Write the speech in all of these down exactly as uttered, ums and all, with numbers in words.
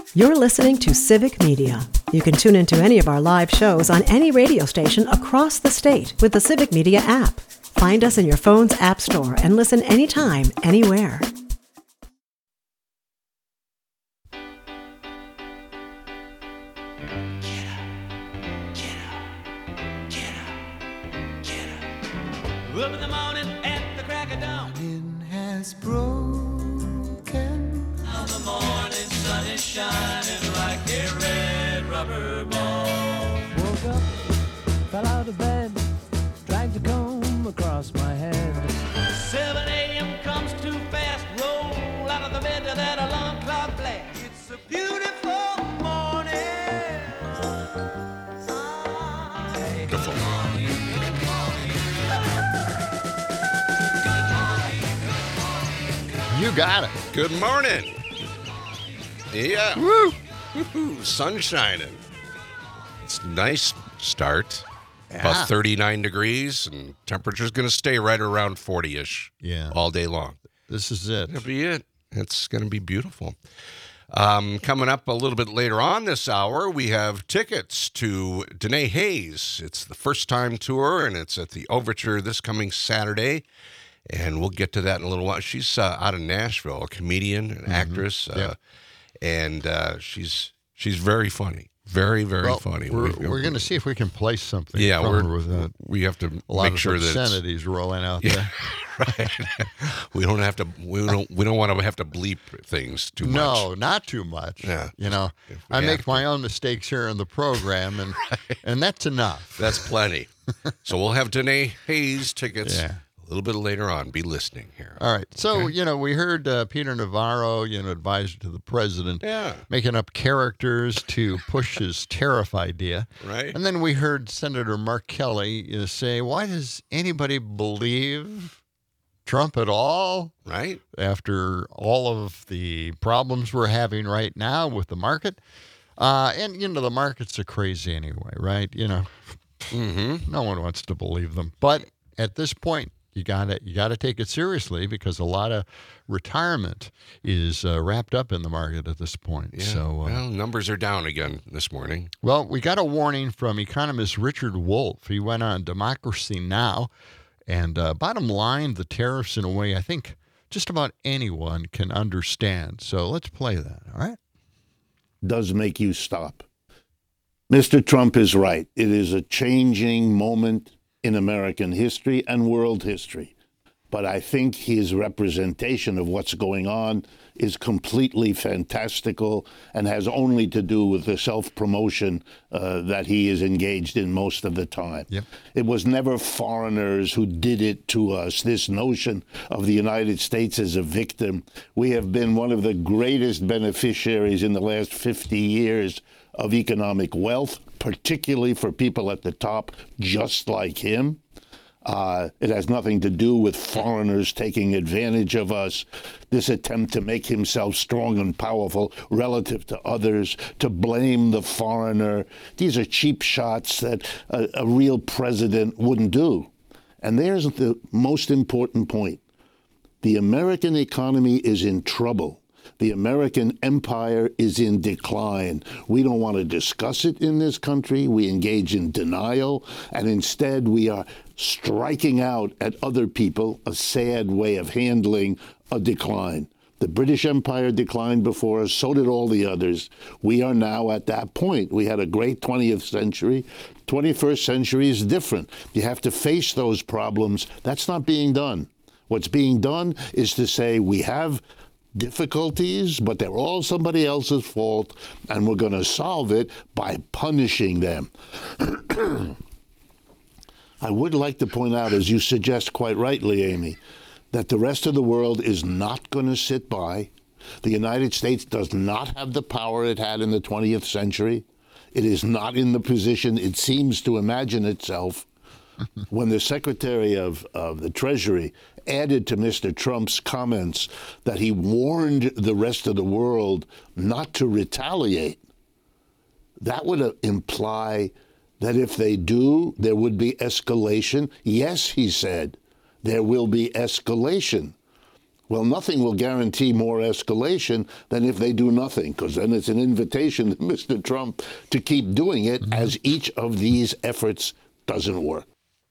You're listening to Civic Media. You can tune into any of our live shows on any radio station across the state with the Civic Media app. Find us in your phone's app store and listen anytime, anywhere. Up in the morning at the crack of dawn. Wind has broken. Now the morning sun is shining like a red rubber ball. Woke up, fell out of bed, dragged a comb across my head. seven a.m. comes too fast. Roll out of the bed to that alarm clock blast. It's a beautiful morning. Beautiful. You got it. Good morning. Yeah. Woo. Woo-hoo. Sun shining. It's a nice start. Yeah. About thirty-nine degrees, and temperature's going to stay right around forty-ish Yeah. all day long. This is it. That'll be it. It's going to be beautiful. Um, coming up a little bit later on this hour, we have tickets to Danae Hayes. It's the first time tour, and it's at the Overture this coming Saturday. And we'll get to that in a little while. She's uh, out of Nashville, a comedian, an mm-hmm. actress, uh, yep. and uh, she's she's very funny, very very well, funny. We're, We've, we're going to see if we can play something. Yeah, from we're, her with that. we have to a lot make of sure that obscenities rolling out yeah, there. Right. we don't have to. We don't. We don't want to have to bleep things too much. No, not too much. Yeah, you know, I make to. my own mistakes here in the program, and right. and that's enough. That's plenty. So we'll have Danae Hayes tickets. Yeah. A little bit later on. Be listening here. All right. So, okay. you know, we heard uh, Peter Navarro, you know, advisor to the president, yeah. making up characters to push his tariff idea. Right. And then we heard Senator Mark Kelly you know, say, why does anybody believe Trump at all? Right. After all of the problems we're having right now with the market. Uh, and, you know, the markets are crazy anyway, right? You know, mm-hmm. no one wants to believe them. But at this point, You gotta you gotta take it seriously because a lot of retirement is uh, wrapped up in the market at this point. Yeah. So, uh, well, numbers are down again this morning. Well, we got a warning from economist Richard Wolff. He went on Democracy Now! And uh, bottom line, the tariffs in a way I think just about anyone can understand. So let's play that, all right? Does make you stop. Mister Trump is right. It is a changing moment in American history and world history. But I think his representation of what's going on is completely fantastical and has only to do with the self-promotion uh, that he is engaged in most of the time. Yep. It was never foreigners who did it to us. This notion of the United States as a victim. We have been one of the greatest beneficiaries in the last fifty years of economic wealth, particularly for people at the top just like him. Uh, it has nothing to do with foreigners taking advantage of us. This attempt to make himself strong and powerful relative to others, to blame the foreigner. These are cheap shots that a, a real president wouldn't do. And there's the most important point. The American economy is in trouble. The American empire is in decline. We don't want to discuss it in this country. We engage in denial, and instead we are striking out at other people, a sad way of handling a decline. The British Empire declined before us, so did all the others. We are now at that point. We had a great twentieth century. twenty-first century is different. You have to face those problems. That's not being done. What's being done is to say we have difficulties, but they're all somebody else's fault, and we're going to solve it by punishing them. I would like to point out, as you suggest quite rightly, Amy, that the rest of the world is not going to sit by. The United States does not have the power it had in the twentieth century. It is not in the position it seems to imagine itself. When the Secretary of, of the Treasury added to Mister Trump's comments that he warned the rest of the world not to retaliate, that would imply that if they do, there would be escalation. Yes, he said, there will be escalation. Well, nothing will guarantee more escalation than if they do nothing, because then it's an invitation to Mister Trump to keep doing it as each of these efforts doesn't work.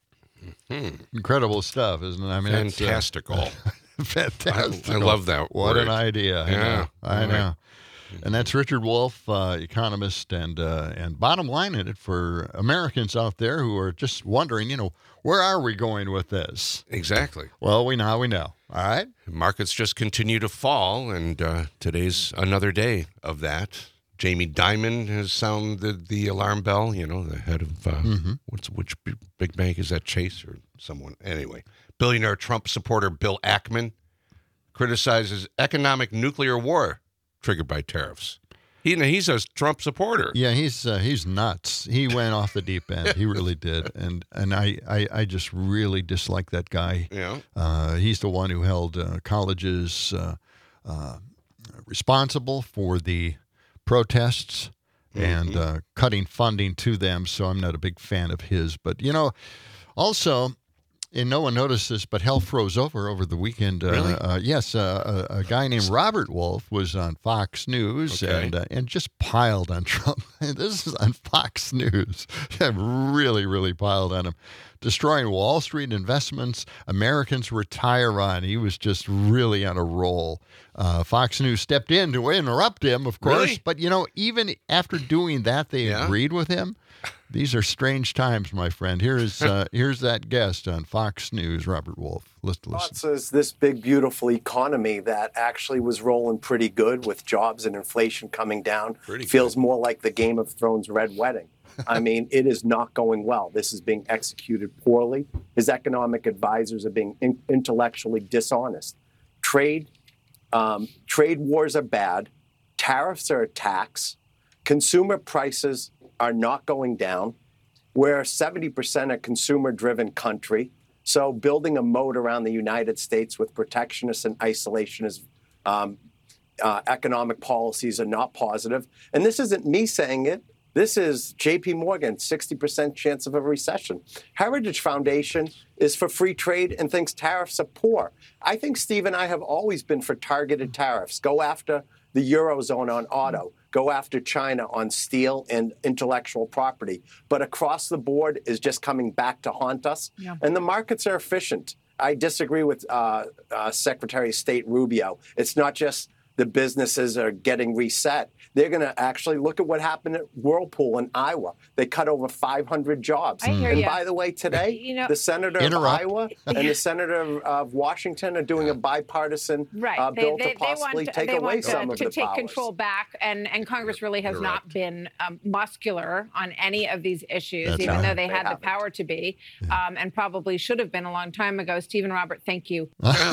Mm-hmm. Incredible stuff, isn't it? I mean, fantastical. It's, uh, fantastic. I, I love that What word. an idea. Yeah. I know. I Right. know. And that's Richard Wolff, uh, economist, and uh, and bottom line in it for Americans out there who are just wondering, you know, where are we going with this? Exactly. Well, we now we know. All right. Markets just continue to fall, and uh, today's another day of that. Jamie Dimon has sounded the alarm bell. You know, the head of uh, Mm-hmm. what's which b- big bank is that? Chase or someone? Anyway, billionaire Trump supporter Bill Ackman criticizes economic nuclear war triggered by tariffs. He he's a Trump supporter. Yeah, he's uh, he's nuts. He went off the deep end. He really did, and and I, I, I just really dislike that guy. Yeah. Uh, he's the one who held uh, colleges uh, uh, responsible for the protests and uh, cutting funding to them. So I'm not a big fan of his. But you know, also. And no one noticed this, but hell froze over over the weekend. Uh, Really? uh, yes, uh, a, a guy named Robert Wolf was on Fox News Okay. and uh, and just piled on Trump. This is on Fox News. really, really piled on him. Destroying Wall Street investments, Americans retire on. He was just really on a roll. Uh, Fox News stepped in to interrupt him, of course. Really? But, you know, even after doing that, they Yeah. agreed with him. These are strange times, my friend. Here's uh, here's that guest on Fox News, Robert Wolf. Listen, listen. Thoughts is this big, beautiful economy that actually was rolling pretty good with jobs and inflation coming down. Pretty Feels more like the Game of Thrones Red Wedding. I mean, it is not going well. This is being executed poorly. His economic advisors are being in- intellectually dishonest. Trade, um, trade wars are bad. Tariffs are a tax. Consumer prices are not going down. We're seventy percent a consumer-driven country. So building a moat around the United States with protectionist and isolationist um, uh, economic policies are not positive. And this isn't me saying it. This is J P Morgan, sixty percent chance of a recession. Heritage Foundation is for free trade and thinks tariffs are poor. I think Steve and I have always been for targeted tariffs. Go after the Eurozone on auto. Go after China on steel and intellectual property. But across the board is just coming back to haunt us. Yeah. And the markets are efficient. I disagree with uh, uh, Secretary of State Rubio. It's not just the businesses are getting reset. They're going to actually look at what happened at Whirlpool in Iowa. They cut over five hundred jobs. I hear and ya. by the way, today, You know- the senator of Interrupt. Iowa and the senator of, of Washington are doing a bipartisan Right. uh, they, bill they, to they possibly want, take they away want some to, of to the take powers. control back, and, and Congress really has not been um, muscular on any of these issues, That's even right. though they, They had the haven't. power to be, um, and probably should have been a long time ago. Stephen Robert, thank you.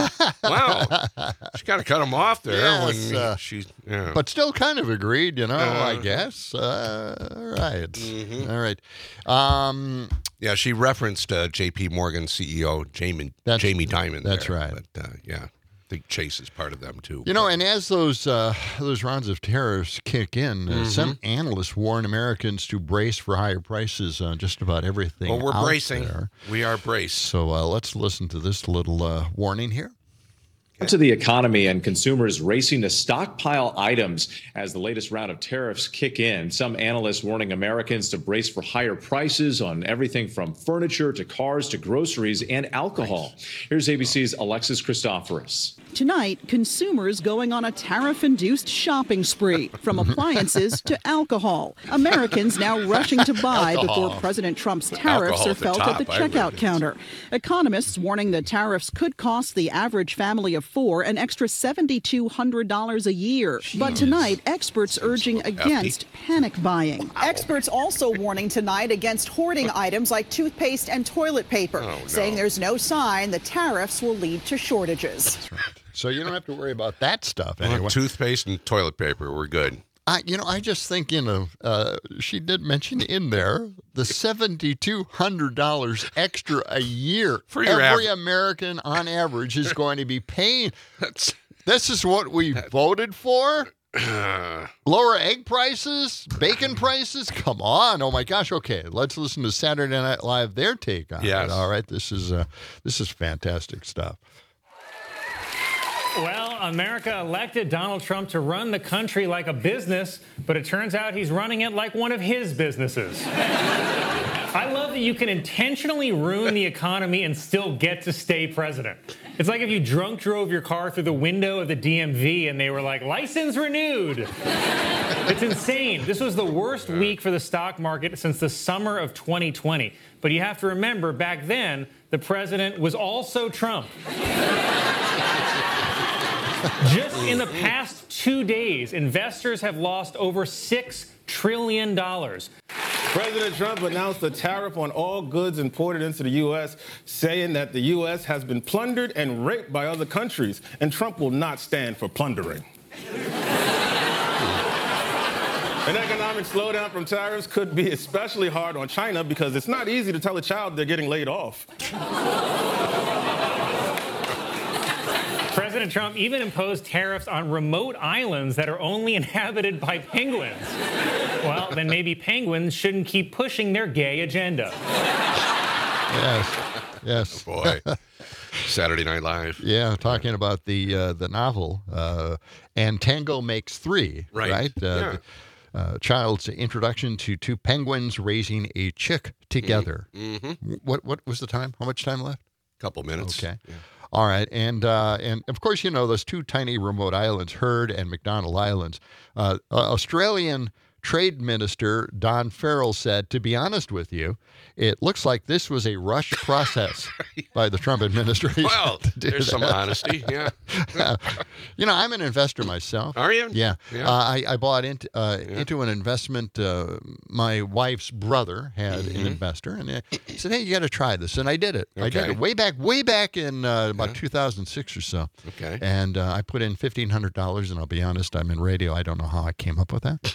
Wow. She kind of cut him off there Yes, when uh, she. Yeah. But still kind of agreed, you know, I Uh, guess. Uh, all right. Mm-hmm. All right. Um, yeah, she referenced uh, J P Morgan C E O Jamie That's- Jamie Dimon. that's there. right. But uh, yeah, I think Chase is part of them too. you know, and as those uh, those rounds of tariffs kick in, uh, Mm-hmm. some analysts warn Americans to brace for higher prices on just about everything. well, we're out bracing. there. We are braced. So uh, let's listen to this little uh, warning here. To the economy and consumers racing to stockpile items as the latest round of tariffs kick in. Some analysts warning Americans to brace for higher prices on everything from furniture to cars to groceries and alcohol. Here's A B C's Alexis Christoforous. Tonight, consumers going on a tariff-induced shopping spree, from appliances to alcohol. Americans now rushing to buy Alcohol. before President Trump's tariffs Alcohol are at the felt top, at the I checkout read. counter. Economists warning the tariffs could cost the average family of four an extra seven thousand two hundred dollars a year. But tonight, experts urging against panic buying. Experts also warning tonight against hoarding items like toothpaste and toilet paper, Oh, no. saying there's no sign the tariffs will lead to shortages. So you don't have to worry about that stuff Well, anyway. toothpaste and toilet paper. We're good. I, you know, I just think, you know, uh, she did mention in there the seven thousand two hundred dollars extra a year. For your Every aver- American, on average, is going to be paying. That's This is what we voted for? Lower egg prices? Bacon prices? Come on. Oh, my gosh. Okay, let's listen to Saturday Night Live, their take on Yes. it. All right, this is, uh, this is fantastic stuff. Well, America elected Donald Trump to run the country like a business, but it turns out he's running it like one of his businesses. I love that you can intentionally ruin the economy and still get to stay president. It's like if you drunk drove your car through the window of the D M V and they were like, license renewed. It's insane. This was the worst week for the stock market since the summer of twenty twenty. But you have to remember, back then, the president was also Trump. Just in the past two days, investors have lost over six trillion dollars. President Trump announced a tariff on all goods imported into the U S, saying that the U S has been plundered and raped by other countries, and Trump will not stand for plundering. An economic slowdown from tariffs could be especially hard on China because it's not easy to tell a child they're getting laid off. President Trump even imposed tariffs on remote islands that are only inhabited by penguins. Well, then maybe penguins shouldn't keep pushing their gay agenda. Yes, yes. Oh boy. Saturday Night Live. Yeah, talking about the uh, the novel, uh, and Tango Makes Three, Right. right? Uh, Yeah. the, uh, child's introduction to two penguins raising a chick together. Mm-hmm. What what was the time? How much time left? Couple minutes. Okay. Yeah. All right, and uh, and of course, you know, those two tiny remote islands, Heard and McDonald Islands. Uh, uh, Australian Trade Minister Don Farrell said, to be honest with you, it looks like this was a rushed process by the Trump administration. Well, to do there's some that. honesty, yeah. You know, I'm an investor myself. Are you? Yeah. Yeah. Uh, I, I bought into, uh, Yeah. into an investment. Uh, my wife's brother had Mm-hmm. an investor, and uh, he said, hey, you got to try this. And I did it. I did Okay. it way back, way back in uh, about Yeah. two thousand six or so. Okay. And uh, I put in fifteen hundred dollars, and I'll be honest, I'm in radio. I don't know how I came up with that.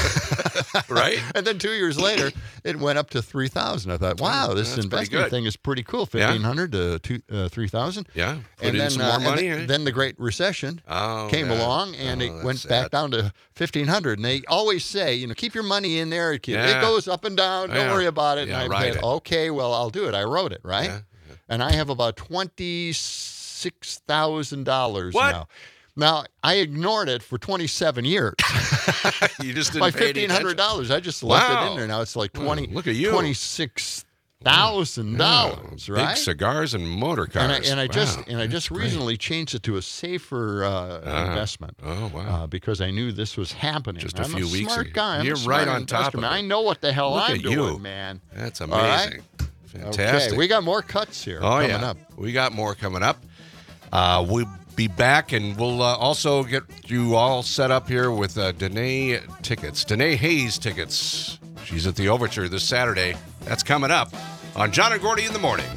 Uh, Right? And then two years later, it went up to three thousand. I thought, wow, this That's pretty investment good. thing is pretty cool. Yeah. fifteen hundred to two, uh, three thousand. Yeah. Put And in then, some uh, more and money. then, eh? then the Great Recession Oh, came yeah. along, and Oh, it that's went sad. back down to fifteen hundred. And they always say, you know, keep your money in there. It, Yeah. it goes up and down. Don't Yeah. worry about it. Yeah, and I write said, it. okay, well, I'll do it. I wrote it, right? Yeah, And I have about twenty-six thousand dollars What? now. Now, I ignored it for twenty-seven years. You just didn't By pay any fifteen hundred attention. dollars, I just left Wow. it in there. Now it's like Wow, twenty, look at you. twenty-six thousand dollars, Yeah, right? Big cigars and motor cars. And I, and I just Wow, and I just that's great. recently changed it to a safer uh, Ah. investment. Oh, wow. Uh, because I knew this was happening. Just a I'm few a weeks smart ago. guy. I'm You're a smart right on top investor, of man. it. I know what the hell Look I'm at doing, you. man. That's All right? amazing. Fantastic. Okay, we got more cuts here Oh, coming yeah. up. We got more coming up. Uh, we'll be back, and we'll uh, also get you all set up here with uh, Danae tickets. Danae Hayes tickets. She's at the Overture this Saturday. That's coming up on John and Gordy in the Morning.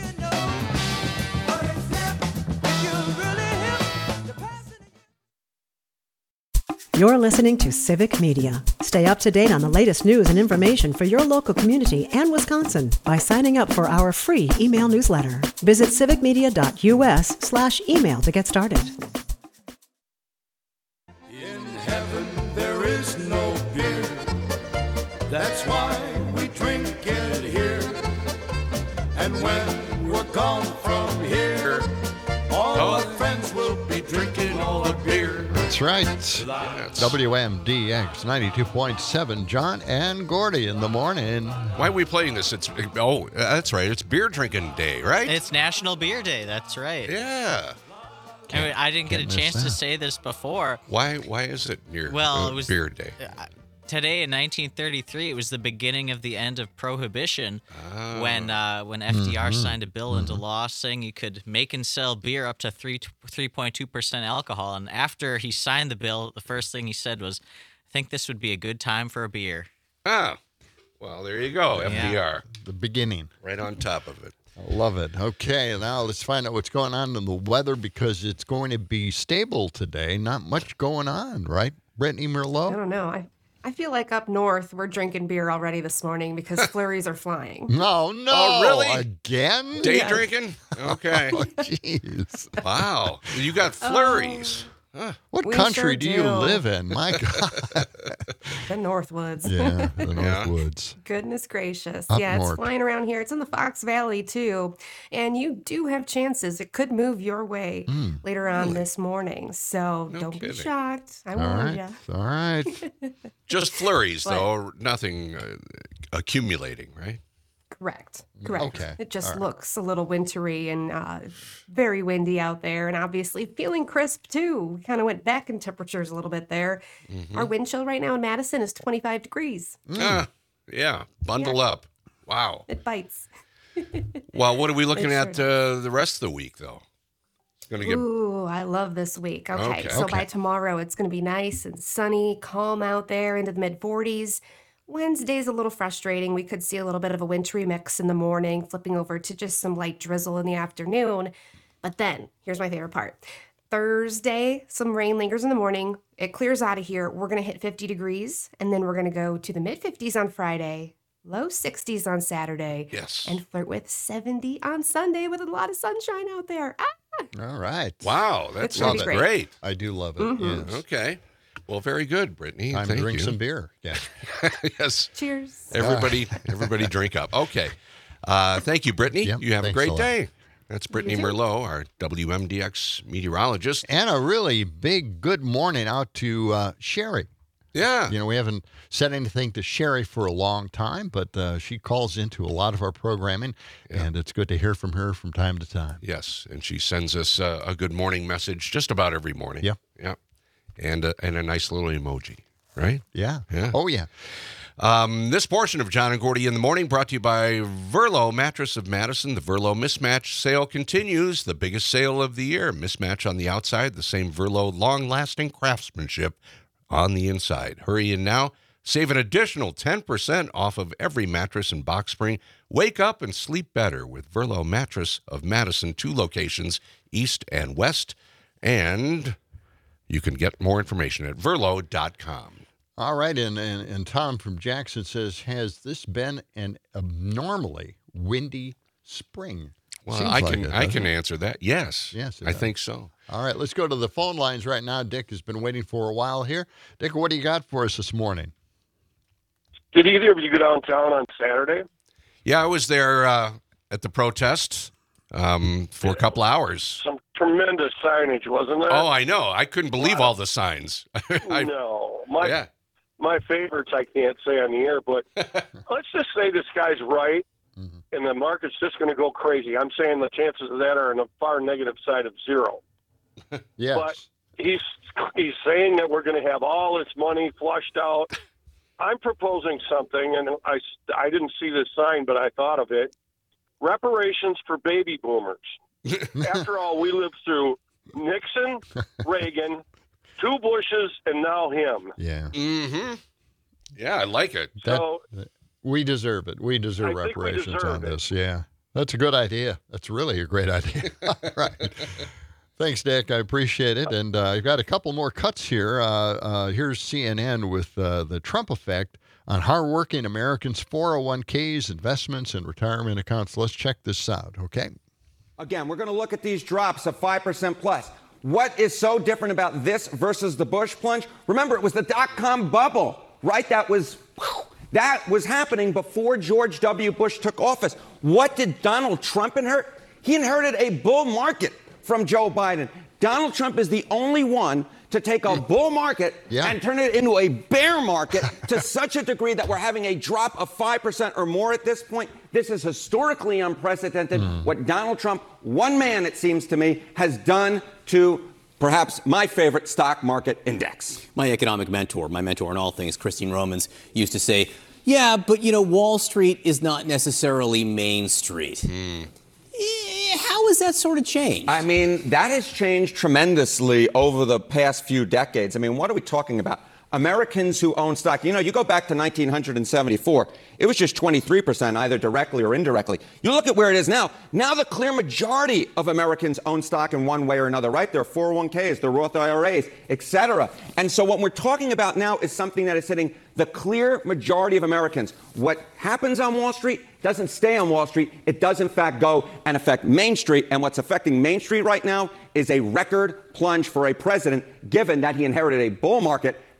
You're listening to Civic Media. Stay up to date on the latest news and information for your local community and Wisconsin by signing up for our free email newsletter. Visit civicmedia.us slash email to get started. In heaven there is no beer. That's why we drink it here. And when we're gone from here, all our friends will be drinking all the beer. That's right. W M D X ninety-two point seven, John and Gordy in the morning. Why are we playing this? It's oh, that's right. It's beer drinking day, right? It's National Beer Day. That's right. Yeah. I, mean, I didn't get a can't miss chance to that. say this before. Why? Why is it near Well, uh, it was beer day? uh, today in nineteen thirty-three. It was the beginning of the end of Prohibition, Oh. when uh, when F D R Mm-hmm. signed a bill into law saying you could make and sell beer up to three three point two percent alcohol. And after he signed the bill, the first thing he said was, "I think this would be a good time for a beer." Oh, well, there you go. F D R, The beginning. right on top of it. I love it. Okay, now let's find out what's going on in the weather because it's going to be stable today. Not much going on, right? Brittany I Merlot? don't know. I, I feel like up north we're drinking beer already this morning because flurries are flying. No, no. Oh, really? Again? Day Yes. drinking? Okay. Oh, jeez. Wow. You got flurries. Huh. What We country sure do you do. live in? My God. The Northwoods. Yeah, the Yeah. Northwoods. Goodness gracious. Up yeah, north. it's flying around here. It's in the Fox Valley, too. And you do have chances. It could move your way Mm. later on this morning. So No don't kidding. be shocked. I All warned right. you. All right. Just flurries, But- though, nothing uh, accumulating, right? Correct. Correct. Okay. It just All right. looks a little wintry and uh, very windy out there, and obviously feeling crisp too. We kind of went back in temperatures a little bit there. Mm-hmm. Our wind chill right now in Madison is twenty-five degrees. Ah, yeah, bundle up. Wow. It bites. Well, what are we looking It at uh, the rest of the week, though? It's going to get. Ooh, I love this week. Okay, Okay. so Okay. by tomorrow it's going to be nice and sunny, calm out there into the mid forties. Wednesday's a little frustrating. We could see a little bit of a wintry mix in the morning, flipping over to just some light drizzle in the afternoon. But then, here's my favorite part. Thursday, some rain lingers in the morning. It clears out of here. We're going to hit fifty degrees, and then we're going to go to the mid fifties on Friday, low sixties on Saturday, Yes. and flirt with seventy on Sunday with a lot of sunshine out there. Ah! All right. Wow, that It's gonna sounds be great. great. I do love it. Mhm. Yes. Okay. Well, very good, Brittany. Time Thank to drink you. some beer. Yeah. Yes. Cheers. Everybody, everybody drink up. Okay. Uh, thank you, Brittany. Yep, You have a thanks great a lot. day. That's Brittany too. Merlot, our W M D X meteorologist. And a really big good morning out to uh, Sherry. Yeah. You know, we haven't said anything to Sherry for a long time, but uh, she calls into a lot of our programming, and it's good to hear from her from time to time. Yes, and she sends us uh, a good morning message just about every morning. Yeah. Yeah. And, uh, and a nice little emoji, right? Yeah. Yeah. Oh, yeah. Um, this portion of John and Gordy in the Morning brought to you by Verlo Mattress of Madison. The Verlo Mismatch sale continues. The biggest sale of the year. Mismatch on the outside, the same Verlo long-lasting craftsmanship on the inside. Hurry in now. Save an additional ten percent off of every mattress and box spring. Wake up and sleep better with Verlo Mattress of Madison. Two locations, east and west. And you can get more information at verlo dot com. All right, and, and, and Tom from Jackson says, has this been an abnormally windy spring? Well, Seems I like can it, I doesn't can it? answer that. Yes. Yes, it I does. think so. All right, let's go to the phone lines right now. Dick has been waiting for a while here. Dick, what do you got for us this morning? Did either of you go downtown on Saturday? Yeah, I was there uh, at the protest um, for a couple hours. Some tremendous signage, wasn't there? Oh, I know. I couldn't believe all the signs. I, no. My, yeah. my favorites I can't say on the air, but let's just say this guy's right, Mm-hmm. and the market's just going to go crazy. I'm saying the chances of that are on the far negative side of zero. Yes. But he's he's saying that we're going to have all this money flushed out. I'm proposing something, and I, I didn't see this sign, but I thought of it. Reparations for baby boomers. After all, we lived through Nixon, Reagan, two Bushes, and now him. Yeah. Mm-hmm. Yeah, I like it. That- So we deserve it. We deserve I think we reparations deserve on it. this. Yeah. That's a good idea. That's really a great idea. All right. Thanks, Dick. I appreciate it. And uh, I've got a couple more cuts here. Uh, uh, here's C N N with uh, the Trump effect on hardworking Americans' four oh one k's, investments, and retirement accounts. Let's check this out, okay? Again, we're going to look at these drops of five percent plus. What is so different about this versus the Bush plunge? Remember, it was the dot-com bubble, right? That was that was happening before George W. Bush took office. What did Donald Trump inherit? He inherited a bull market from Joe Biden. Donald Trump is the only one to take a bull market Yeah. and turn it into a bear market to such a degree that we're having a drop of five percent or more at this point. This is historically unprecedented. What Donald Trump, one man, it seems to me, has done to perhaps my favorite stock market index. My economic mentor, my mentor in all things, Christine Romans, used to say, yeah, but, you know, Wall Street is not necessarily Main Street. Eh, How has that sort of changed? I mean, that has changed tremendously over the past few decades. I mean, what are we talking about? Americans who own stock. You know, you go back to nineteen seventy-four, it was just twenty-three percent, either directly or indirectly. You look at where it is now. Now the clear majority of Americans own stock in one way or another, right? Their four oh one k's, their Roth I R As, et cetera. And so what we're talking about now is something that is hitting the clear majority of Americans. What happens on Wall Street doesn't stay on Wall Street. It does, in fact, go and affect Main Street. And what's affecting Main Street right now is a record plunge for a president, given that he inherited a bull market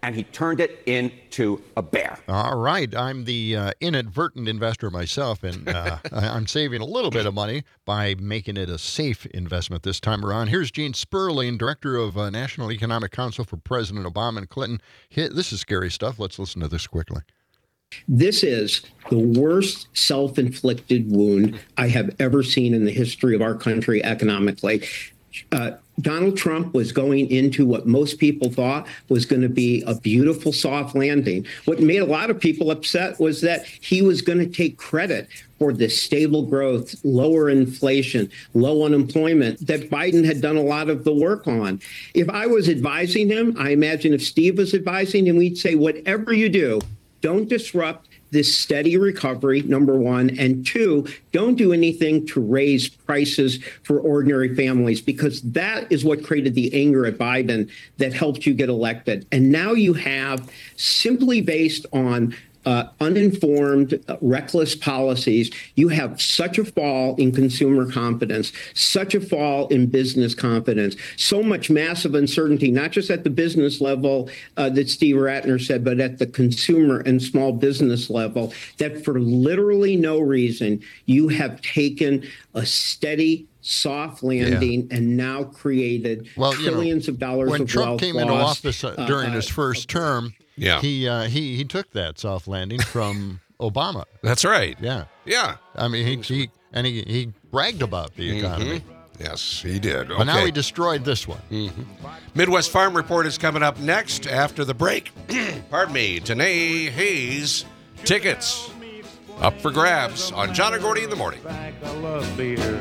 and he turned it into a bear. All right. I'm the uh, inadvertent investor myself, and uh, I- I'm saving a little bit of money by making it a safe investment this time around. Here's Gene Sperling, Director of uh, National Economic Council for President Obama and Clinton. Here, this is scary stuff. Let's listen to this quickly. This is the worst self-inflicted wound I have ever seen in the history of our country economically. Uh, Donald Trump was going into what most people thought was going to be a beautiful soft landing. What made a lot of people upset was that he was going to take credit for the stable growth, lower inflation, low unemployment that Biden had done a lot of the work on. If I was advising him, I imagine if Steve was advising him, we'd say, whatever you do, don't disrupt this steady recovery, number one. And two, don't do anything to raise prices for ordinary families, because that is what created the anger at Biden that helped you get elected. And now you have, simply based on Uh, uninformed, uh, reckless policies, you have such a fall in consumer confidence, such a fall in business confidence, so much massive uncertainty, not just at the business level uh, that Steve Ratner said, but at the consumer and small business level, that for literally no reason, you have taken a steady, soft landing yeah. and now created well, trillions you know, of dollars when of Trump wealth came into lost, office uh, uh, during uh, his first term, Yeah. he uh, he he took that soft landing from Obama. That's right. Yeah. Yeah. I mean, he, he and he, he bragged about the economy. Mm-hmm. Yes, he did. But now Okay. he destroyed this one. Mm-hmm. Midwest Farm Report is coming up next after the break. Pardon me. Danae Hayes tickets up for grabs on John and Gordy in the morning. I love beer.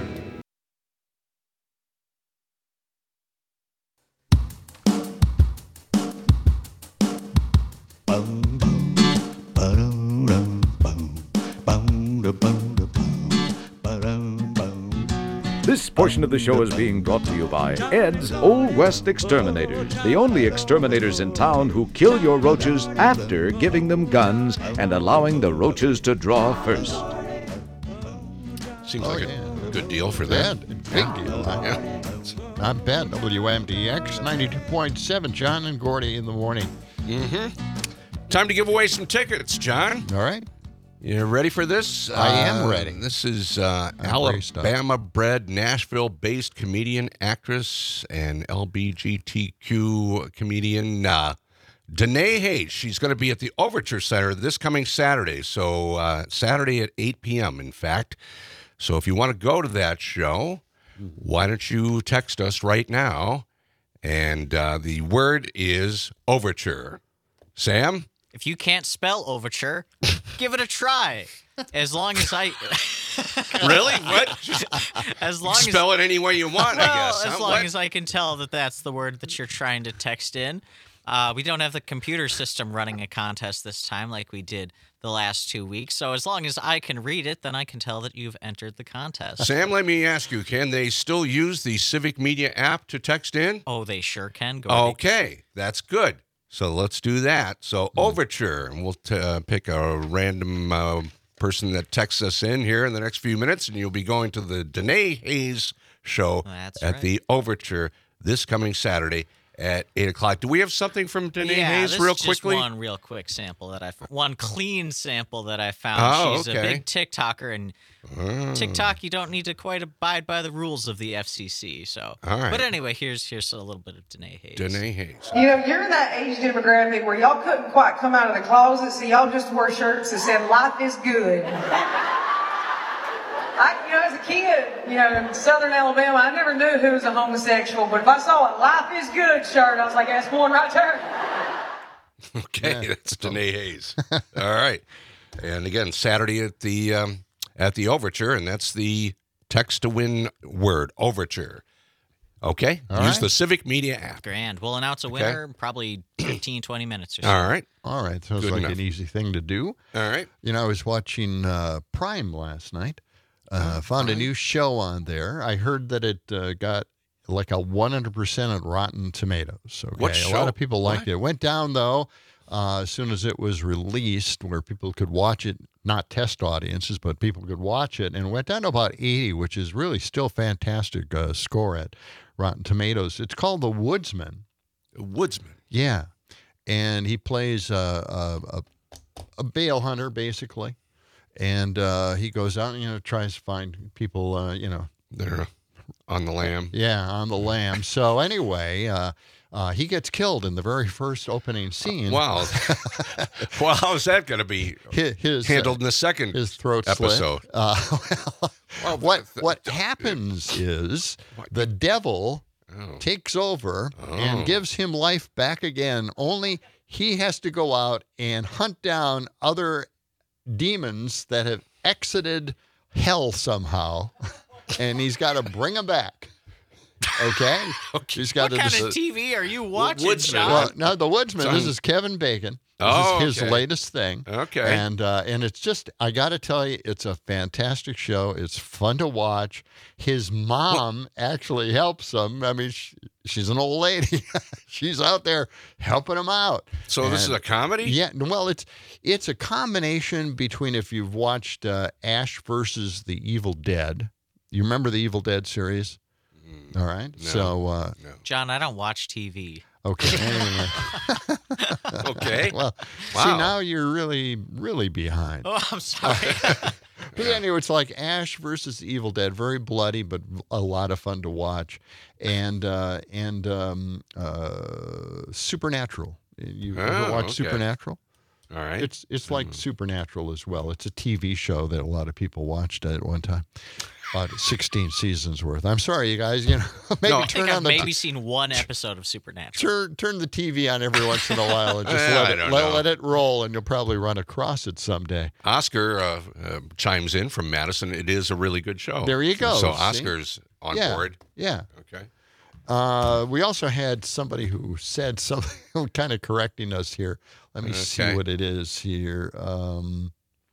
This portion of the show is being brought to you by Ed's Old West Exterminators, the only exterminators in town who kill your roaches after giving them guns and allowing the roaches to draw first. Seems Oh, like yeah. a good deal for that. Bad, big deal. Huh? Yeah. Not bad. W M D X ninety-two point seven. John and Gordy in the morning. Mm-hmm. Time to give away some tickets, John. All right. You ready for this? I am Uh, ready. This is uh, I'm braced up. Alabama-bred, Nashville-based comedian, actress, and L G B T Q comedian uh, Danae Hayes. She's going to be at the Overture Center this coming Saturday. So uh, Saturday at eight p.m., in fact. So if you want to go to that show, why don't you text us right now? And uh, the word is Overture. Sam? If you can't spell overture, give it a try. As long as I Really? What? as long Spell as it any way you want, well, I guess. as huh? long What? as I can tell that that's the word that you're trying to text in. Uh, we don't have the computer system running a contest this time like we did the last two weeks. So as long as I can read it, then I can tell that you've entered the contest. Sam, let me ask you, can they still use the Civic Media app to text in? Oh, they sure can. Go. Okay, that's good. So let's do that. So Overture, and we'll t- uh, pick a random uh, person that texts us in here in the next few minutes, and you'll be going to the Danae Hayes show That's at right. the Overture this coming Saturday at eight o'clock. Do we have something from Danae yeah, Hayes this real is just quickly? one real quick sample that I f- one clean sample that I found. Oh, She's okay. a big TikToker, and Oh. TikTok you don't need to quite abide by the rules of the F C C. So, All right. but anyway, here's here's a little bit of Danae Hayes. Danae Hayes. You know, you're in that age demographic where y'all couldn't quite come out of the closet, so y'all just wore shirts that said "Life is good." I, you know, as a kid, you know, in Southern Alabama, I never knew who was a homosexual, but if I saw a "Life is good" shirt, I was like, "That's one right there." Okay, that's Danae Hayes. All right. And again, Saturday at the um, at the Overture, and that's the text to win word, Overture. Okay? All Use right. the Civic Media app. Grand. We'll announce a Okay. winner in probably fifteen, twenty minutes or so. All right. All right. Sounds Good like enough. an easy thing to do. All right. You know, I was watching uh, Prime last night. Uh, Oh, found a Prime. new show on there. I heard that it uh, got like a one hundred percent at Rotten Tomatoes. Okay? What A show? lot of people liked What? it. It went down, though, uh, as soon as it was released, where people could watch it, not test audiences, but people could watch it, and it went down to about eighty, which is really still fantastic uh, score at Rotten Tomatoes. It's called The Woodsman. Woodsman. Yeah. and he plays a, a, a, a bail hunter, basically. And uh, he goes out and, you know, tries to find people, uh, you know. They're on the lam. Yeah, on the lam. So anyway, uh, uh, he gets killed in the very first opening scene. Wow. Well, how's that going to be his, his, handled uh, in the second his throat episode? Slit. Uh, well, well, what, what happens is the devil oh. takes over oh. and gives him life back again, only he has to go out and hunt down other demons that have exited hell somehow, and he's got to bring them back. Okay? okay. He's got what to kind of T V are you watching, Woodsman. John? Well, no, The Woodsman. Son. This is Kevin Bacon. This Oh, is his okay. latest thing. Okay. And uh, and it's just, I got to tell you, it's a fantastic show. It's fun to watch. His mom actually helps him. I mean, she, she's an old lady. She's out there helping him out. So this is And- a comedy? Yeah. Well, it's it's a combination between, if you've watched uh, Ash versus the Evil Dead. You remember the Evil Dead series? Mm, All right. no, so, uh, no. John, I don't watch T V. okay. Anyway. Okay. Well, Wow. see, now you're really, really behind. Oh, I'm sorry. But anyway, it's like Ash versus the Evil Dead, very bloody, but a lot of fun to watch, and uh, and um, uh, Supernatural. You ever Oh, watch okay. Supernatural? All right. It's it's like Supernatural as well. It's a T V show that a lot of people watched at one time. About sixteen seasons worth. I'm sorry, you guys. You know, maybe No, I turn think I've on the maybe seen one episode of Supernatural. turn turn the T V on every once in a while and just Eh, I let it don't let, know. let it roll, and you'll probably run across it someday. Oscar uh, uh, chimes in from Madison. It is a really good show. There you go. So See? Oscar's on Yeah, board. Yeah. Okay. Uh, we also had somebody who said something kind of correcting us here. Let me see Okay. what it is here. Um,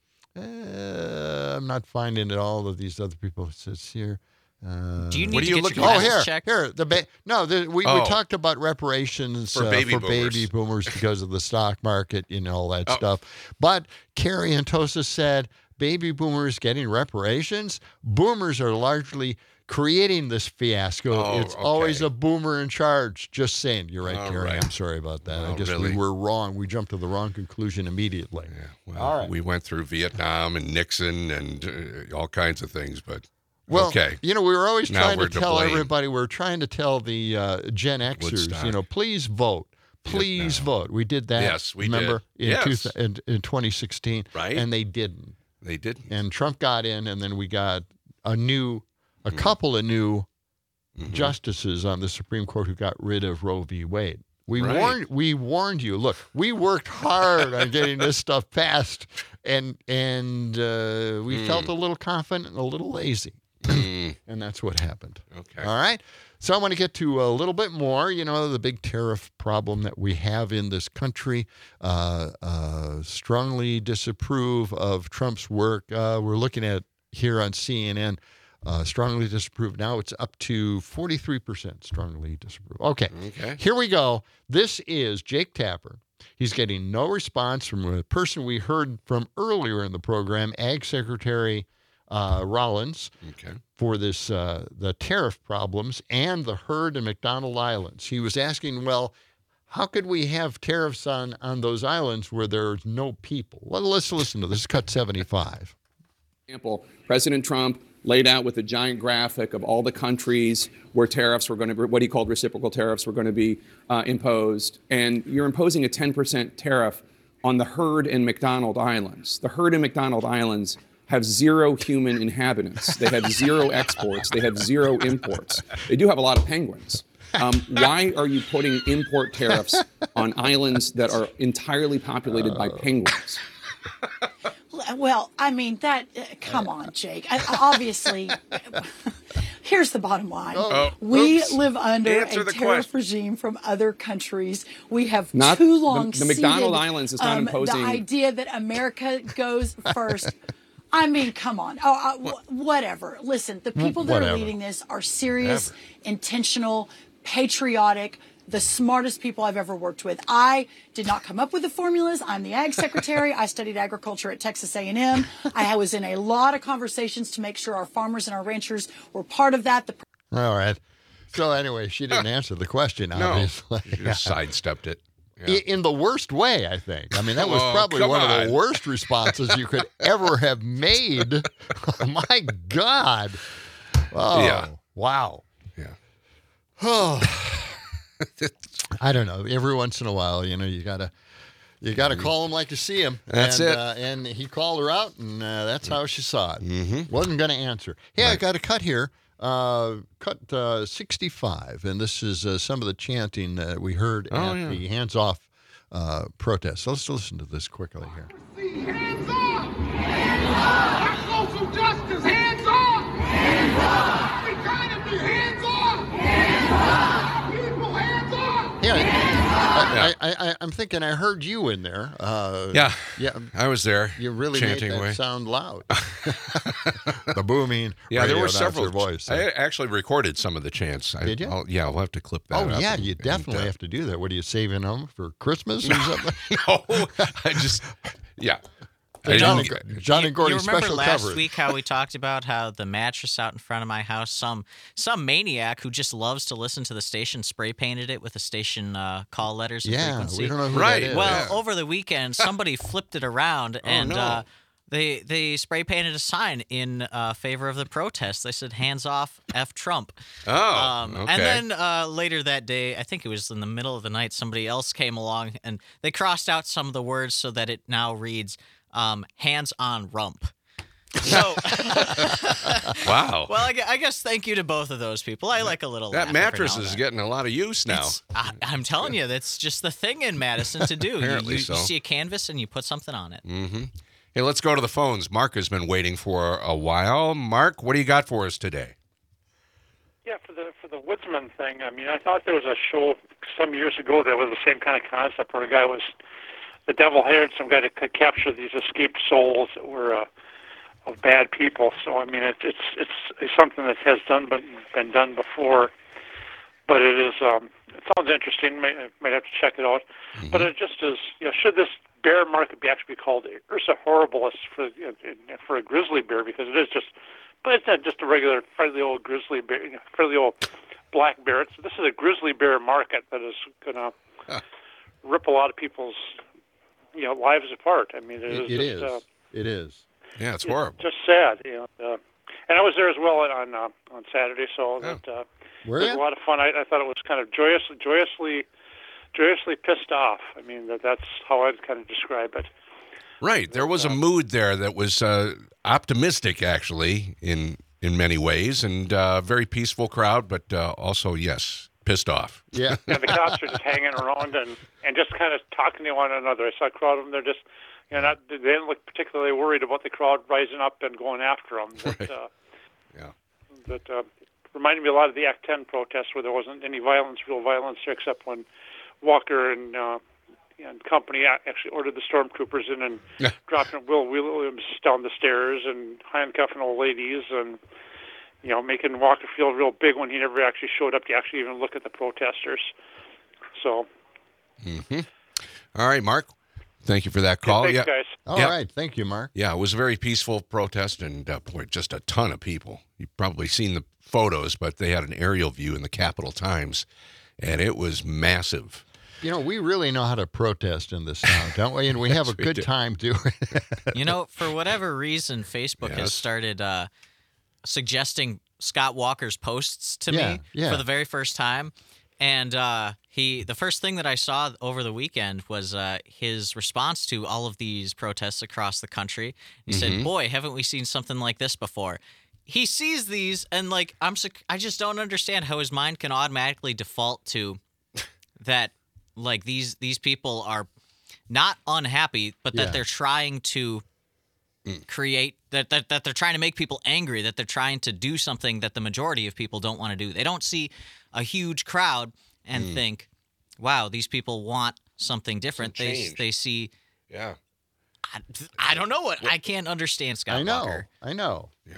uh, I'm not finding it. All of these other people. It says here. Uh, Do you need What are to you get looking your Oh, glasses here, checked? here. The ba- no, the, we, we Oh. talked about reparations For uh, baby for boomers. baby boomers because of the stock market and all that Oh. stuff. But Carrie Antosa said, baby boomers getting reparations. Boomers are largely creating this fiasco. Oh, it's always okay. a boomer in charge. Just saying. You're right, All Carrie. right. I'm sorry about that. I Oh, guess really? we were wrong. We jumped to the wrong conclusion immediately. Yeah. Well, All right. we went through Vietnam and Nixon and uh, all kinds of things, but Well, okay. you know, we were always Now trying we're to to tell blame. everybody, we we're trying to tell the uh, Gen Xers, Woodstock. you know, please vote. Please Vietnam. vote. We did that. Yes, we remember, did. In, Yes. two, in, in twenty sixteen. Right. And they didn't. They didn't. And Trump got in, and then we got a new, a Mm-hmm. couple of new justices on the Supreme Court who got rid of Roe v. Wade. We Right. warned we warned you. Look, we worked hard on getting this stuff passed, and and uh, we Mm. felt a little confident and a little lazy. Mm, And that's what happened. okay. All right. So I want to get to a little bit more, you know, the big tariff problem that we have in this country. Uh, uh, strongly disapprove of Trump's work. Uh, we're looking at here on C N N. Uh, strongly disapprove. Now it's up to forty-three percent strongly disapprove. Okay. Okay. Here we go. This is Jake Tapper. He's getting no response from a person we heard from earlier in the program, Ag Secretary uh, Rollins, Okay. for this uh, the tariff problems and the herd in McDonald Islands. He was asking, well, how could we have tariffs on, on those islands where there's no people? Well, let's listen to this. Cut seventy-five. Example, President Trump laid out with a giant graphic of all the countries where tariffs were going to be, what he called reciprocal tariffs were going to be uh, imposed. And you're imposing a ten percent tariff on the herd in McDonald Islands. The herd in McDonald Islands have zero human inhabitants. They have zero exports. They have zero imports. They do have a lot of penguins. Um, why are you putting import tariffs on islands that are entirely populated by penguins? Well, I mean, that, uh, come on, Jake. I, obviously, here's the bottom line. Oh, we oops. live under Answer a the tariff question. regime from other countries. We have Not- too the- long the McDonald ceded, Islands is not um, imposing- the idea that America goes first. I mean, come on. Oh, uh, wh- whatever. Listen, the people that Whatever. are leading this are serious, Whatever. intentional, patriotic, the smartest people I've ever worked with. I did not come up with the formulas. I'm the ag secretary. I studied agriculture at Texas A and M. I was in a lot of conversations to make sure our farmers and our ranchers were part of that. The All right. So anyway, she didn't answer the question, No, obviously. you just sidestepped it. Yeah. I- In the worst way, I think. I mean, that was Oh, probably come one of on. the worst responses you could ever have made. Oh, my God. Oh, Yeah. wow. Yeah. Oh. I don't know. Every once in a while, you know, you gotta you gotta call him like you see him. That's and, it. Uh, and he called her out, and uh, that's how she saw it. Mm-hmm. Wasn't going to answer. Hey, I got a cut here. Uh, cut uh, sixty-five, and this is uh, some of the chanting that we heard Oh, at yeah. the Hands Off uh, protest. So let's listen to this quickly here. Hands off! Hands off! Social justice, hands off! Hands off! We trying to be hands off! Hands off! People, hands off! Yeah, I, I, I, I'm thinking I heard you in there. Uh, Yeah. yeah. I was there. You really chanting made that away. sound loud. The booming. Yeah, there radio were announcer several. voice. I actually recorded some of the chants. I, Did you? I'll, yeah, we'll have to clip that. Oh up yeah, and- you and, definitely uh, have to do that. What are you saving them for Christmas or something? No, I just yeah. I John, didn't- and, John and Gordy you remember special last coverage. week how we talked about how the mattress out in front of my house, some some maniac who just loves to listen to the station spray painted it with the station uh, call letters and Yeah, frequency. we don't know who Right, that is. Well, Yeah. over the weekend, somebody flipped it around and no. uh, they they spray painted a sign in uh, favor of the protest. They said "Hands off, F Trump." Oh, Um, okay. And then uh, later that day, I think it was in the middle of the night, somebody else came along and they crossed out some of the words so that it now reads um, "Hands on Rump." So, Wow. well, I, gu- I guess thank you to both of those people. I like a little laugh that every mattress now and is then. getting a lot of use now. It's- I, I'm telling you, that's just the thing in Madison to do. You, Apparently you, so. you see a canvas and you put something on it. Mm-hmm. Hey, let's go to the phones. Mark has been waiting for a while. Mark, what do you got for us today? Yeah, for the for the woodsman thing. I mean, I thought there was a show some years ago that was the same kind of concept where a guy was the devil hired some guy to c- capture these escaped souls that were uh, of bad people. So I mean, it, it's it's it's something that has done but been done before, but it is um, it sounds interesting. Might might have to check it out. Mm-hmm. But it just is. You know, should this bear market be actually be called Ursa horribilis for for a grizzly bear, because it is just. But it's not just a regular, friendly old grizzly bear, friendly old black bear. It's, this is a grizzly bear market that is going to huh. rip a lot of people's, you know, lives apart. I mean, it, It, is. it just, is. Uh, It is. Yeah, it's horrible. Just sad, you know. Uh, and I was there as well on uh, on Saturday, so Oh. that uh, Were it was you? a lot of fun. I, I thought it was kind of joyous, joyously, joyously pissed off. I mean, that that's how I'd kind of describe it. Right. There was a mood there that was uh, optimistic, actually, in in many ways, and uh, very peaceful crowd, but uh, also, yes, pissed off. Yeah. And the cops are just hanging around and, and just kind of talking to one another. I saw a crowd of them. They're just, you know, not, they didn't look particularly worried about the crowd rising up and going after them. But, Right. uh, Yeah. But uh, reminded me a lot of the Act ten protests where there wasn't any violence, real violence, except when Walker and uh, and company actually ordered the stormtroopers in and Yeah. dropping Will Williams down the stairs and handcuffing old ladies and, you know, making Walker feel real big when he never actually showed up to actually even look at the protesters. So, Mm-hmm. All right, Mark. Thank you for that call. thanks, yeah. guys. All Yeah. right. Thank you, Mark. Yeah, it was a very peaceful protest, and uh, boy, just a ton of people. You've probably seen the photos, but they had an aerial view in the Capital Times, and it was massive. You know, we really know how to protest in this town, don't we? And we have Yes, a we good do. time doing it. You know, for whatever reason, Facebook Yes. has started uh, suggesting Scott Walker's posts to Yeah, me yeah. for the very first time. And uh, he, the first thing that I saw over the weekend was uh, his response to all of these protests across the country. He Mhm. said, "Boy, haven't we seen something like this before?" He sees these, and like I'm, sec- I just don't understand how his mind can automatically default to that. Like these these people are not unhappy, but that Yeah. they're trying to create that, that that they're trying to make people angry, that they're trying to do something that the majority of people don't want to do. They don't see a huge crowd and Mm. think, "Wow, these people want something different." Some They change. they see. Yeah. I, I don't know what I can't understand Scott I know. Walker. I know. Yeah.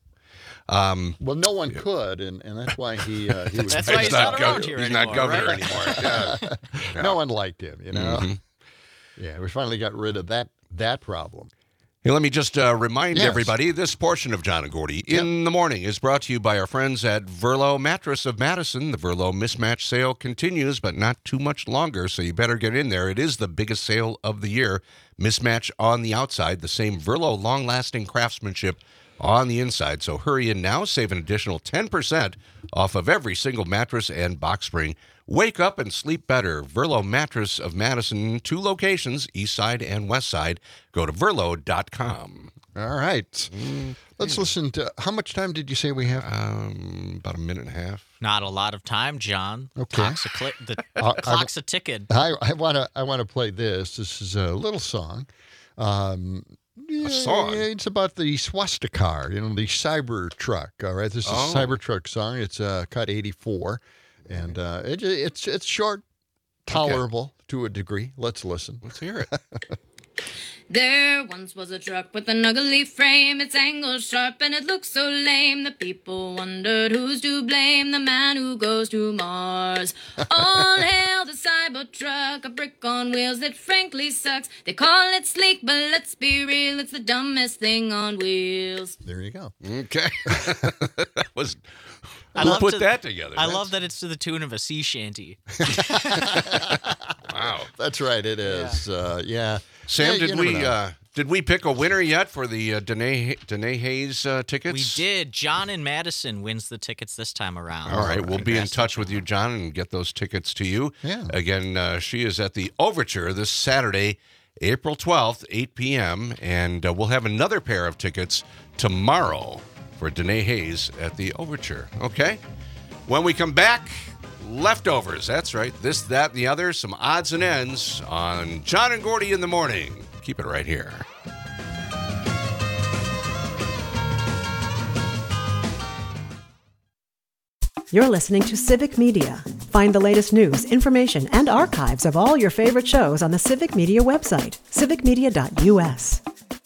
Um, Well, no one could, and, and that's why he uh, he was. That's why he's not around here He's anymore, not governor right? anymore. Yeah. Yeah. No one liked him, you know. Mhm. Yeah, we finally got rid of that that problem. Hey, let me just uh, remind Yes. everybody, this portion of John and Gordy in the morning is brought to you by our friends at Verlo Mattress of Madison. The Verlo mismatch sale continues, but not too much longer, so you better get in there. It is the biggest sale of the year. Mismatch on the outside, the same Verlo long-lasting craftsmanship on the inside. So hurry in now, save an additional ten percent off of every single mattress and box spring. Wake up and sleep better. Verlo Mattress of Madison, two locations, east side and west side. Go to verlo dot com. All right. Let's listen to, how much time did you say we have? Um, about a minute and a half. Not a lot of time, John. Okay. Clock's a, cli- the Uh, I- clock's a ticking. I, I want to I want to play this. This is a little song. Um, yeah, song? yeah, it's about the swastika, you know, the cyber truck. All right, this is Oh. a cyber truck song. It's uh, cut eighty-four, and uh, it, it's it's short, tolerable to a degree. Let's listen. Let's hear it. There once was a truck with an ugly frame, its angles sharp and it looked so lame. The people wondered who's to blame, the man who goes to Mars. All hail the cyber truck, a brick on wheels that frankly sucks. They call it sleek, but let's be real, it's the dumbest thing on wheels. There you go. Okay. That was, I who love put to- that together? I That's- love that it's to the tune of a sea shanty. Wow. That's right. It is. Yeah. Uh, yeah. Sam, Yeah, did you never we know. uh, did we pick a winner yet for the uh, Danae, Danae Hayes uh, tickets? We did. John in Madison wins the tickets this time around. All right, we'll be in touch with you, John, and get those tickets to you. Yeah. Again, uh, she is at the Overture this Saturday, April twelfth, eight p.m., and uh, we'll have another pair of tickets tomorrow for Danae Hayes at the Overture. Okay? When we come back, leftovers. That's right. This, that, and the other. Some odds and ends on John and Gordy in the morning. Keep it right here. You're listening to Civic Media. Find the latest news, information, and archives of all your favorite shows on the Civic Media website, civic media dot u s.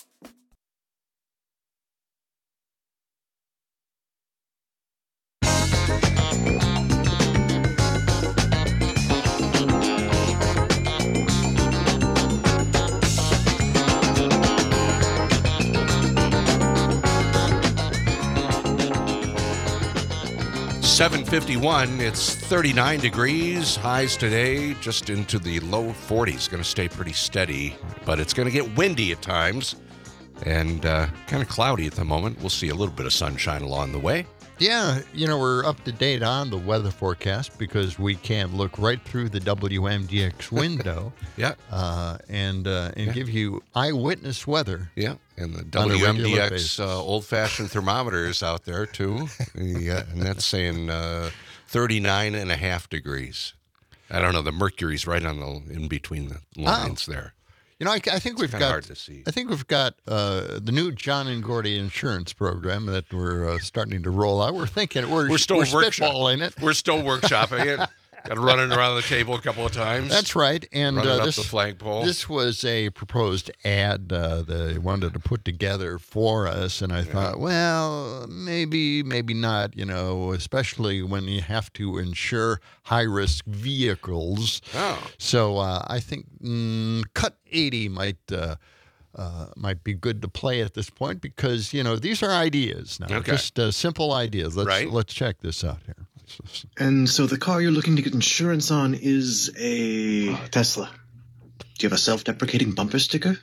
seven fifty-one, it's thirty-nine degrees, highs today just into the low forties. Going to stay pretty steady, but it's going to get windy at times and uh, kind of cloudy at the moment. We'll see a little bit of sunshine along the way. Yeah, you know, we're up to date on the weather forecast because we can look right through the W M D X window. Yeah. Uh, and uh, and Yeah. give you eyewitness weather. Yeah, and the on a W M D regular X basis. uh, old-fashioned thermometer is out there, too. Yeah, and that's saying uh, thirty-nine and a half degrees. I don't know, the mercury's right on the in between the lines there. You know, I, I think we've kinda got. hard to see. I think we've got uh, the new John and Gordy insurance program that we're uh, starting to roll out. We're thinking we're We're still we're workshop- spitballing it. We're still workshopping it. Got to run it around the table a couple of times. That's right. And Run it uh, up this, the flagpole. this was a proposed ad uh, they wanted to put together for us. And I thought, well, maybe, maybe not, you know, especially when you have to insure high-risk vehicles. Oh. So uh, I think mm, Cut eighty might... Uh, Uh, might be good to play at this point because you know these are ideas now, Okay. just uh, simple ideas. Let's Right. let's check this out here. Let's listen. And so the car you're looking to get insurance on is a Tesla. Do you have a self-deprecating bumper sticker?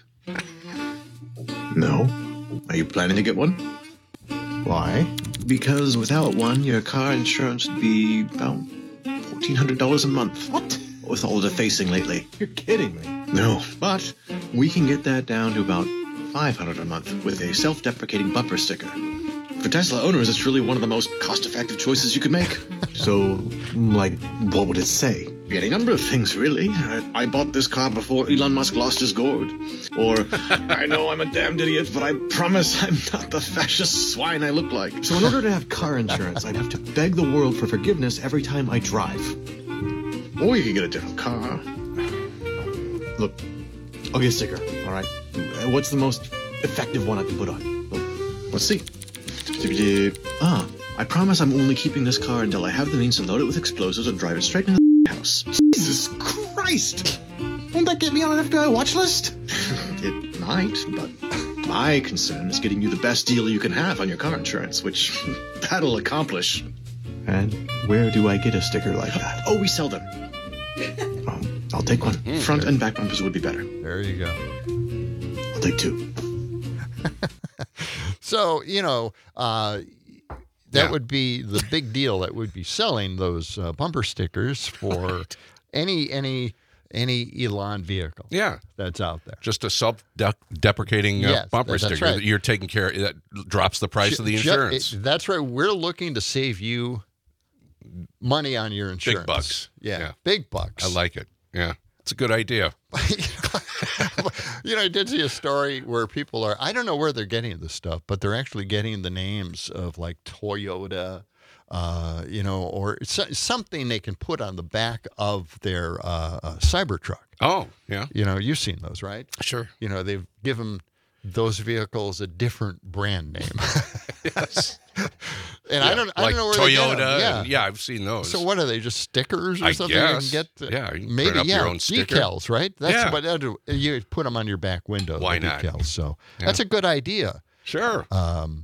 No. Are you planning to get one? Why? Because without one, your car insurance would be about fourteen hundred dollars a month. What? With all the facing lately. You're kidding me. No, but we can get that down to about five hundred dollars a month with a self-deprecating bumper sticker. For Tesla owners, it's really one of the most cost-effective choices you could make. So, like, what would it say? Any number of things, really. I, I bought this car before Elon Musk lost his gourd. Or, I know I'm a damned idiot, but I promise I'm not the fascist swine I look like. So in order to have car insurance, I'd have to beg the world for forgiveness every time I drive. Or you could get a different car. Look, I'll get a sticker, all right? What's the most effective one I can put on? Well, let's see. Ah, I promise I'm only keeping this car until I have the means to load it with explosives and drive it straight into the house. Jesus Christ! Won't that get me on an F B I watch list? It might, but My concern is getting you the best deal you can have on your car insurance, which that'll accomplish. And where do I get a sticker like that? Oh, we sell them. Um, I'll take one. Mm, Front and back bumpers would be better. There you go. I'll take two. So, you know, uh, that Yeah. would be the big deal. That would be selling those uh, bumper stickers for any any any Elon vehicle. Yeah. That's out there. Just a self-deprecating uh, Yes, bumper that's sticker right. that you're taking care of, that drops the price of the Ju- ju- insurance. it- that's right. We're looking to save you money on your insurance. Big bucks. Yeah, Yeah. big bucks. I like it. Yeah. It's a good idea. You know, I did see a story where people are, I don't know where they're getting this stuff, but they're actually getting the names of like Toyota, uh, you know, or so, something they can put on the back of their uh, uh, Cybertruck. Oh, yeah. You know, you've seen those, right? Sure. You know, they've given those vehicles a different brand name. Yes. And Yeah, I don't, I like don't know where Toyota. they get them. Yeah. and- yeah, I've seen those. So what are they? Just stickers or I something? guess. You can get Yeah, you can maybe print up yeah, your own sticker. decals, right? That's Yeah. what I'd do. You put them on your back window. Why the not? decals. So Yeah. that's a good idea. Sure. Um,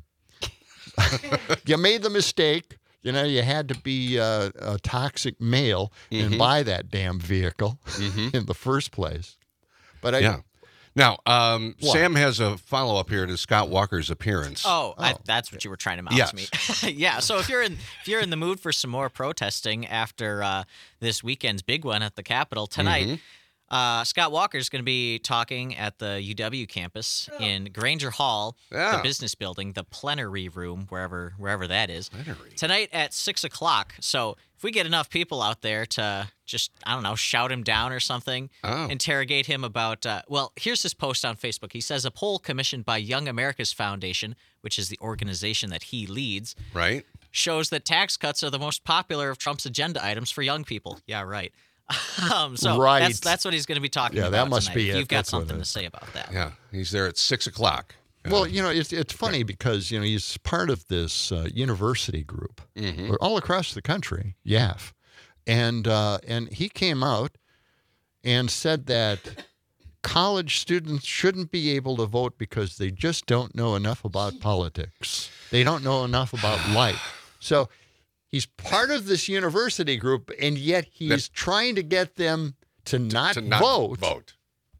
you made the mistake. You know, you had to be uh, a toxic male and Mhm. buy that damn vehicle in the first place. But I, Yeah. Now, um, What? Sam has a follow-up here to Scott Walker's appearance. Oh, I, that's what you were trying to mouth Yes. me. Yeah. So if you're in if you're in the mood for some more protesting after uh, this weekend's big one at the Capitol tonight, Mhm. uh, Scott Walker is going to be talking at the U W campus in Granger Hall, Yeah. the business building, the plenary room, wherever wherever that is, Plenary. tonight at six o'clock. So if we get enough people out there to just, I don't know, shout him down or something, Oh. interrogate him about, uh, well, here's his post on Facebook. He says a poll commissioned by Young America's Foundation, which is the organization that he leads, Right? shows that tax cuts are the most popular of Trump's agenda items for young people. Yeah, right. um, so Right. that's that's what he's going to be talking Yeah, about that must tonight. be If it. You've got That's what something it to is. say about that. Yeah. He's there at six o'clock. Well, you know, it's it's funny because you know he's part of this uh, university group Mhm. all across the country, Y A F, and uh, and he came out and said that college students shouldn't be able to vote because they just don't know enough about politics. They don't know enough about life. So he's part of this university group, and yet he's trying to get them to not, To not vote vote.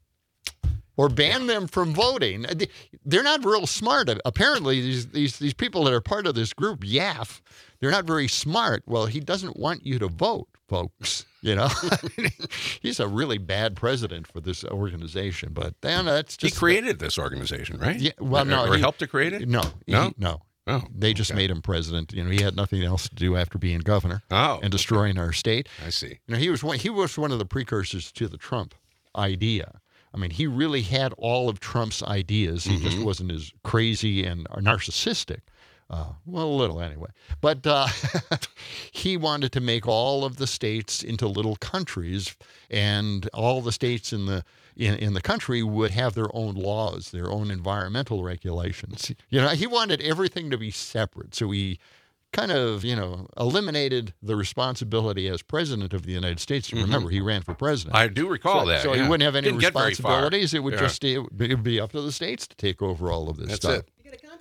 or ban them from voting. They're not real smart. Apparently, these these these people that are part of this group, Y A F, they're not very smart. Well, he doesn't want you to vote, folks. You know, he's a really bad president for this organization. But then that's He just created this organization, right? Yeah. Well, Or- no, or he- helped to create it? No, he- No? no. Oh, They just okay. made him president. You know, he had nothing else to do after being governor Oh, and destroying our state. I see. You know, he was one, he was one of the precursors to the Trump idea. I mean, he really had all of Trump's ideas. He just Mhm. wasn't as crazy and narcissistic. Uh, well, a little anyway. But uh, he wanted to make all of the states into little countries, and all the states in the in, in the country would have their own laws, their own environmental regulations. You know, he wanted everything to be separate. So he kind of, you know, eliminated the responsibility as president of the United States. Mhm. Remember, he ran for president. I do recall so, that. So yeah. he wouldn't have any Didn't get very far. responsibilities. It would Yeah. just it would be up to the states to take over all of this That's stuff. it.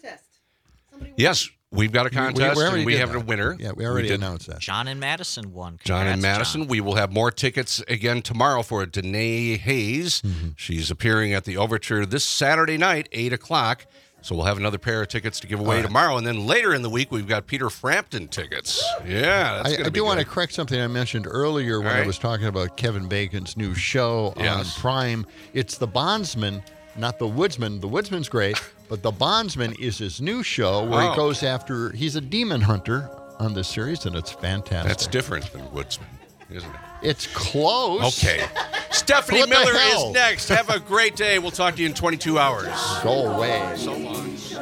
Yes, we've got a We- we- we contest already and we did have that. a winner. Yeah, we already did. announced that. John and Madison won. John and Congrats, Madison. John. We will have more tickets again tomorrow for Danae Hayes. Mm-hmm. She's appearing at the Overture this Saturday night, eight o'clock. So we'll have another pair of tickets to give away All right. tomorrow. And then later in the week, we've got Peter Frampton tickets. Yeah, that's I, going I to be do want to good. correct something I mentioned earlier when All I right. was talking about Kevin Bacon's new show Yes. on Prime. It's The Bondsman, not The Woodsman. The Woodsman's great, but The Bondsman is his new show where Oh. he goes after, he's a demon hunter on this series, and it's fantastic. That's different than Woodsman, isn't it? It's close. Okay. Stephanie What the Miller hell? is next. Have a great day. We'll talk to you in twenty-two hours. Go away. So long.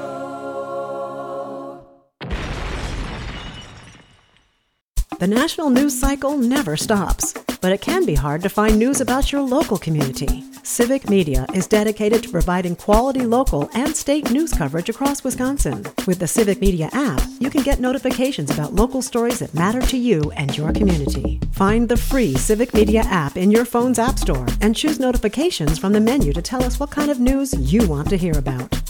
The national news cycle never stops, but it can be hard to find news about your local community. Civic Media is dedicated to providing quality local and state news coverage across Wisconsin. With the Civic Media app, you can get notifications about local stories that matter to you and your community. Find the free Civic Media app in your phone's app store and choose notifications from the menu to tell us what kind of news you want to hear about.